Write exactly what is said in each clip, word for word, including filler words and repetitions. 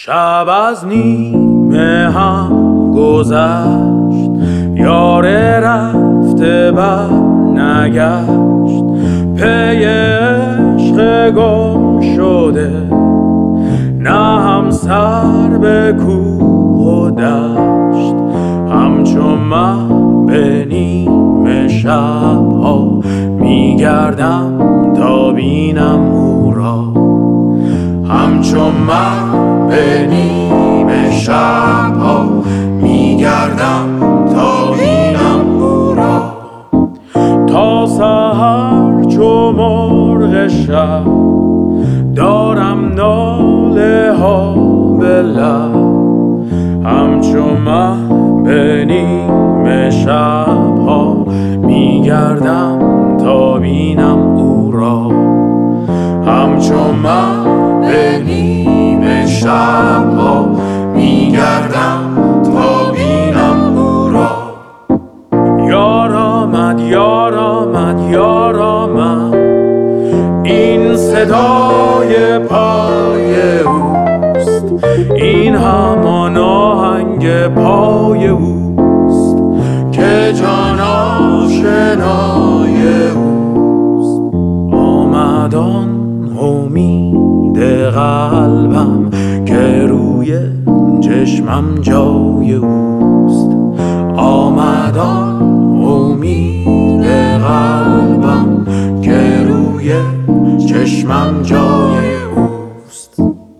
شب از نیمه هم گذشت، یار رفته بر نگشت، پی عشق گم شده، نه هم سر به کوه و دشت. همچون من به نیمه شبها میگردم تا بینم او را، همچون من به نیمه شبها میگردم تا بینم او را. تا سحر چو مرغ شب دارم ناله ها به لب، همچون من به نیمه شبها میگردم تا بینم او را، همچون من به نیمه شبها میگردم تا بینم او را. یار آمد یار آمد یار آمد، این صدای پای اوست، این همان آهنگ پای اوست که جان آشنای اوست. آمد آن امید قلبم که روی چشمم جای اوست، آمد آن امید قلبم که روی چشمم جای اوست.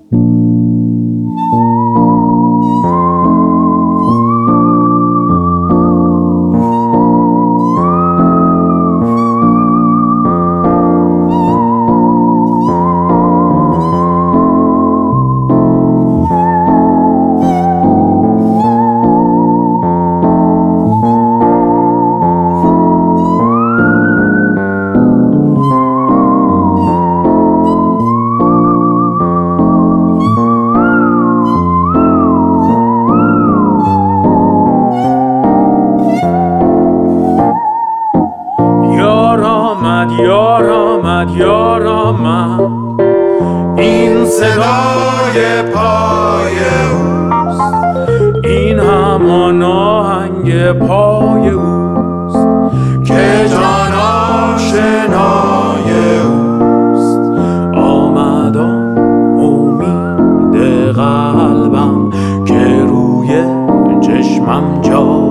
یار آمد یار آمد، این صدای پای اوست، این همان آهنگ پای اوست که جان آشنای اوست. آمد آن امید قلبم که روی چشمم جای